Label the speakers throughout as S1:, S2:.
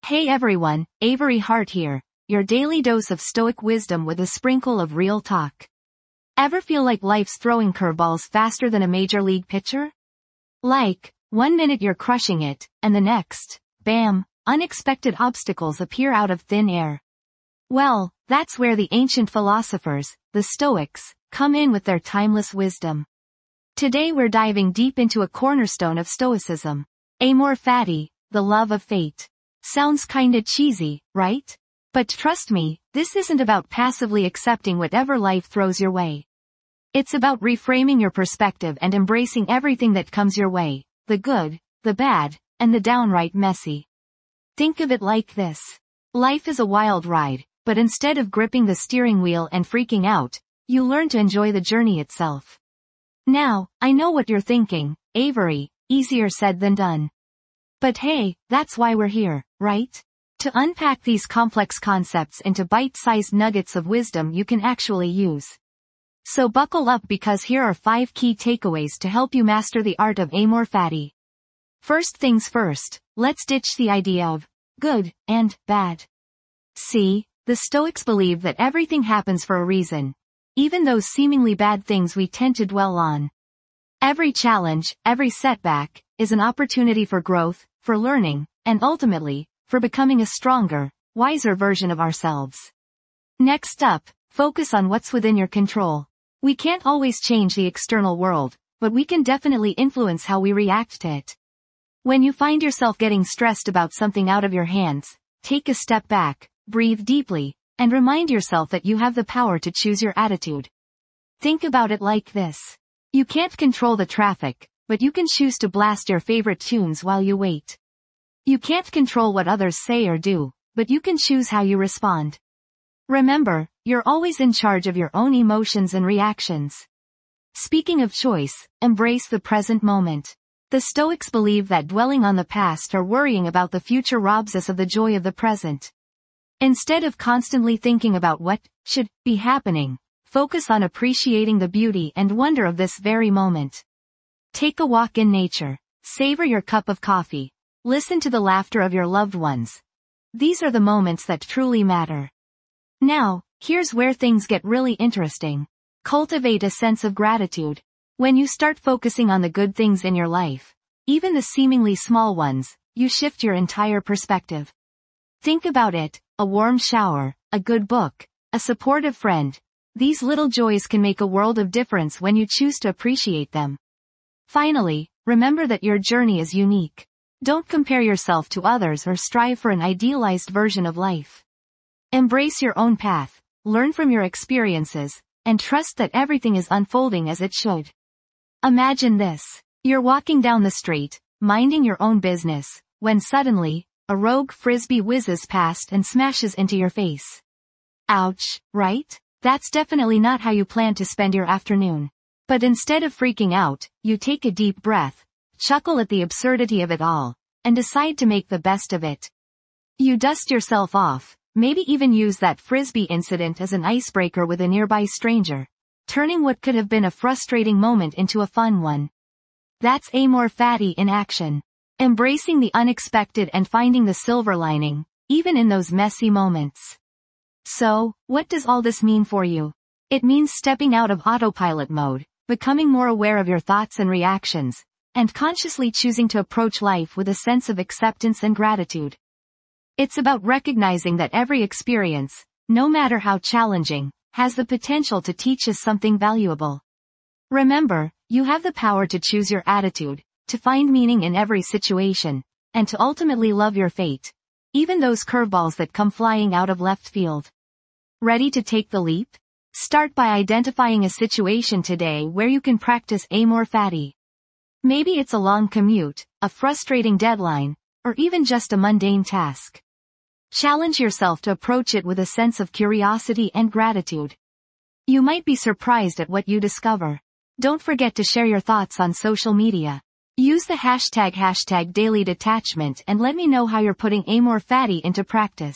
S1: Hey everyone, Avery Hart here, your daily dose of stoic wisdom with a sprinkle of real talk. Ever feel like life's throwing curveballs faster than a major league pitcher? Like, 1 minute you're crushing it, and the next, bam, unexpected obstacles appear out of thin air. Well, that's where the ancient philosophers, the Stoics, come in with their timeless wisdom. Today we're diving deep into a cornerstone of Stoicism. Amor fati, the love of fate. Sounds kinda cheesy, right? But trust me, this isn't about passively accepting whatever life throws your way. It's about reframing your perspective and embracing everything that comes your way, the good, the bad, and the downright messy. Think of it like this. Life is a wild ride, but instead of gripping the steering wheel and freaking out, you learn to enjoy the journey itself. Now, I know what you're thinking, Avery, easier said than done. But hey, that's why we're here, right? To unpack these complex concepts into bite-sized nuggets of wisdom you can actually use. So buckle up because here are 5 key takeaways to help you master the art of amor fati. First things first, let's ditch the idea of good and bad. See, the Stoics believe that everything happens for a reason, even those seemingly bad things we tend to dwell on. Every challenge, every setback, is an opportunity for growth, for learning, and ultimately, for becoming a stronger, wiser version of ourselves. Next up, focus on what's within your control. We can't always change the external world, but we can definitely influence how we react to it. When you find yourself getting stressed about something out of your hands, take a step back, breathe deeply, and remind yourself that you have the power to choose your attitude. Think about it like this. You can't control the traffic, but you can choose to blast your favorite tunes while you wait. You can't control what others say or do, but you can choose how you respond. Remember, you're always in charge of your own emotions and reactions. Speaking of choice, embrace the present moment. The Stoics believe that dwelling on the past or worrying about the future robs us of the joy of the present. Instead of constantly thinking about what should be happening, focus on appreciating the beauty and wonder of this very moment. Take a walk in nature. Savor your cup of coffee. Listen to the laughter of your loved ones. These are the moments that truly matter. Now, here's where things get really interesting. Cultivate a sense of gratitude. When you start focusing on the good things in your life, even the seemingly small ones, you shift your entire perspective. Think about it, a warm shower, a good book, a supportive friend. These little joys can make a world of difference when you choose to appreciate them. Finally, remember that your journey is unique. Don't compare yourself to others or strive for an idealized version of life. Embrace your own path, learn from your experiences, and trust that everything is unfolding as it should. Imagine this. You're walking down the street, minding your own business, when suddenly, a rogue frisbee whizzes past and smashes into your face. Ouch, right? That's definitely not how you plan to spend your afternoon. But instead of freaking out, you take a deep breath, chuckle at the absurdity of it all, and decide to make the best of it. You dust yourself off, maybe even use that frisbee incident as an icebreaker with a nearby stranger, turning what could have been a frustrating moment into a fun one. That's amor fati in action. Embracing the unexpected and finding the silver lining, even in those messy moments. So, what does all this mean for you? It means stepping out of autopilot mode, becoming more aware of your thoughts and reactions, and consciously choosing to approach life with a sense of acceptance and gratitude. It's about recognizing that every experience, no matter how challenging, has the potential to teach us something valuable. Remember, you have the power to choose your attitude, to find meaning in every situation, and to ultimately love your fate, even those curveballs that come flying out of left field. Ready to take the leap? Start by identifying a situation today where you can practice amor fati. Maybe it's a long commute, a frustrating deadline, or even just a mundane task. Challenge yourself to approach it with a sense of curiosity and gratitude. You might be surprised at what you discover. Don't forget to share your thoughts on social media. Use the hashtag #dailydetachment and let me know how you're putting amor fati into practice.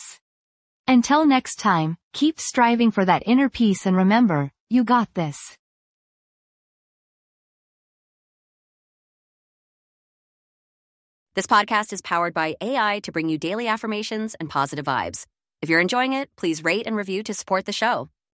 S1: Until next time, keep striving for that inner peace and remember, you got this.
S2: This podcast is powered by AI to bring you daily affirmations and positive vibes. If you're enjoying it, please rate and review to support the show.